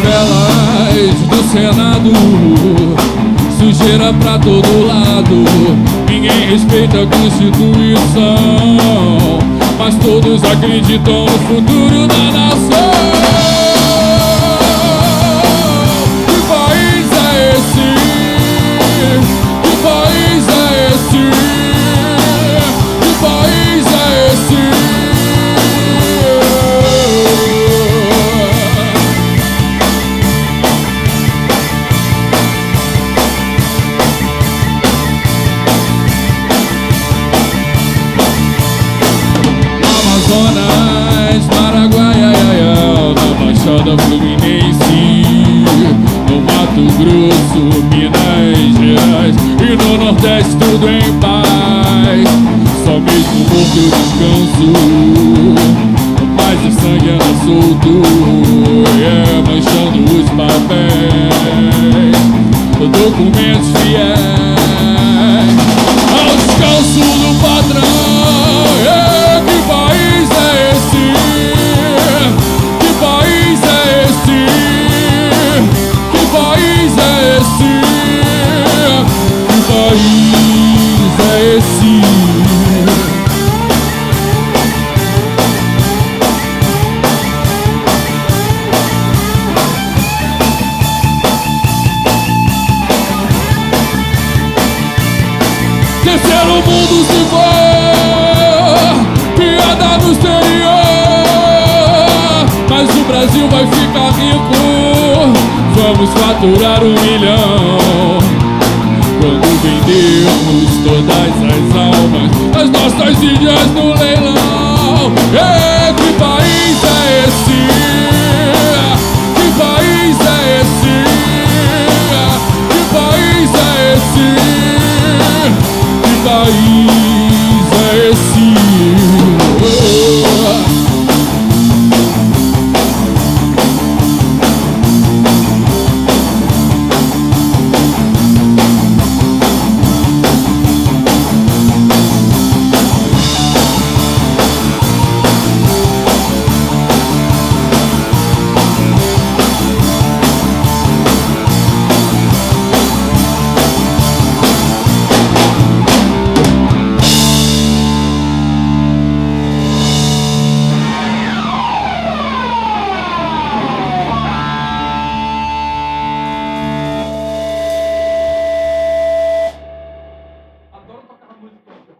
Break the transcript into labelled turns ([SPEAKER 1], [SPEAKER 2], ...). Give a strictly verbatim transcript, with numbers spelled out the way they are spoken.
[SPEAKER 1] favelas do Senado, sujeira pra todo lado. Ninguém respeita a Constituição, mas todos acreditam no futuro da nação. Que país é esse? Que país é esse? Que país é esse? Amazonas, Paraguai, na Baixada Fluminense, no Mato Grosso, Minas Gerais e no Nordeste tudo em paz. Só mesmo morto eu descanso, mas o sangue anda solto, yeah, manchando os papéis, documentos fiéis ao descanso do patrão. Yeah. Que país é esse? Que país é esse? Que país é esse? Que país é esse? Terceiro mundo se for piada no exterior, mas o Brasil vai ficar rico. Vamos faturar um milhão quando vendermos todas as almas das nossas ilhas no leilão. Yeah!